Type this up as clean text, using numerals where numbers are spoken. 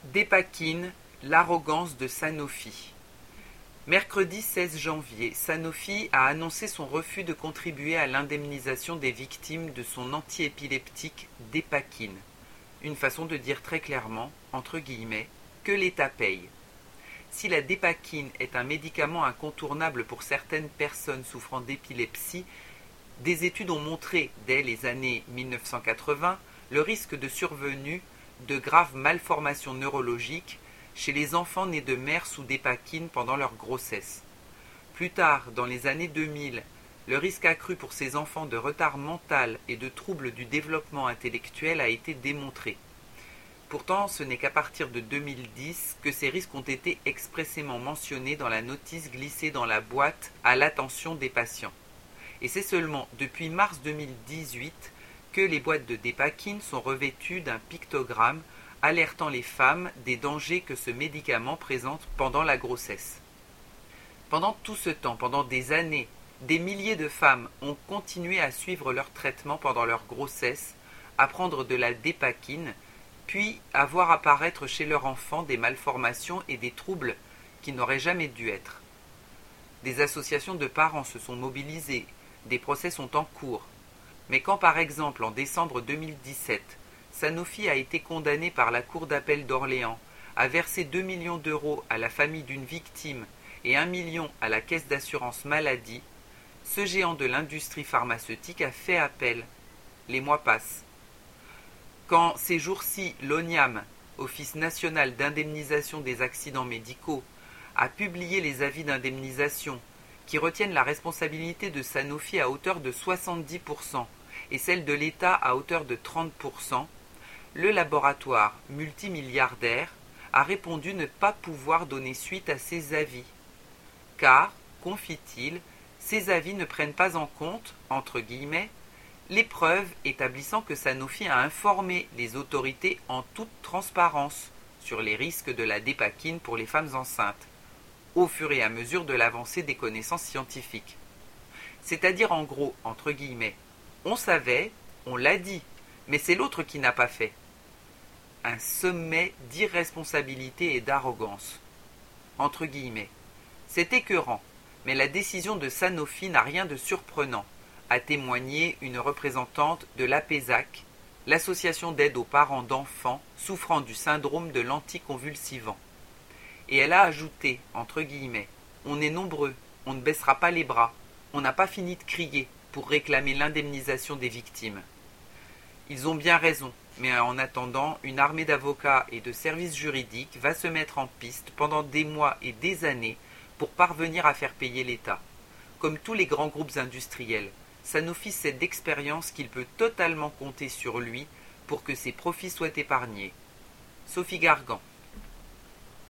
Dépakine, l'arrogance de Sanofi. Mercredi 16 janvier, Sanofi a annoncé son refus de contribuer à l'indemnisation des victimes de son antiépileptique Dépakine. Une façon de dire très clairement, entre guillemets, que l'État paye. Si la Dépakine est un médicament incontournable pour certaines personnes souffrant d'épilepsie, des études ont montré, dès les années 1980, le risque de survenue de graves malformations neurologiques chez les enfants nés de mères sous Dépakine pendant leur grossesse. Plus tard, dans les années 2000, le risque accru pour ces enfants de retard mental et de troubles du développement intellectuel a été démontré. Pourtant, ce n'est qu'à partir de 2010 que ces risques ont été expressément mentionnés dans la notice glissée dans la boîte à l'attention des patients. Et c'est seulement depuis mars 2018 que les boîtes de Dépakine sont revêtues d'un pictogramme alertant les femmes des dangers que ce médicament présente pendant la grossesse. Pendant tout ce temps, pendant des années, des milliers de femmes ont continué à suivre leur traitement pendant leur grossesse, à prendre de la Dépakine, puis à voir apparaître chez leur enfant des malformations et des troubles qui n'auraient jamais dû être. Des associations de parents se sont mobilisées, des procès sont en cours. Mais quand par exemple en décembre 2017, Sanofi a été condamné par la Cour d'appel d'Orléans à verser 2 millions d'euros à la famille d'une victime et 1 million à la caisse d'assurance maladie, ce géant de l'industrie pharmaceutique a fait appel. Les mois passent. Quand ces jours-ci l'ONIAM, Office national d'indemnisation des accidents médicaux, a publié les avis d'indemnisation qui retiennent la responsabilité de Sanofi à hauteur de 70% et celle de l'État à hauteur de 30%, le laboratoire multimilliardaire a répondu ne pas pouvoir donner suite à ces avis, car, confie-t-il, ces avis ne prennent pas en compte, entre guillemets, les preuves établissant que Sanofi a informé les autorités en toute transparence sur les risques de la Dépakine pour les femmes enceintes, au fur et à mesure de l'avancée des connaissances scientifiques. C'est-à-dire en gros, entre guillemets, on savait, on l'a dit, mais c'est l'autre qui n'a pas fait. Un sommet d'irresponsabilité et d'arrogance. Entre guillemets. C'est écœurant, mais la décision de Sanofi n'a rien de surprenant, a témoigné une représentante de l'APESAC, l'association d'aide aux parents d'enfants souffrant du syndrome de l'anticonvulsivant. Et elle a ajouté, entre guillemets, « On est nombreux, on ne baissera pas les bras, on n'a pas fini de crier pour réclamer l'indemnisation des victimes. » Ils ont bien raison, mais en attendant, une armée d'avocats et de services juridiques va se mettre en piste pendant des mois et des années pour parvenir à faire payer l'État. Comme tous les grands groupes industriels, Sanofi sait d'expérience qu'il peut totalement compter sur lui pour que ses profits soient épargnés. Sophie Gargan.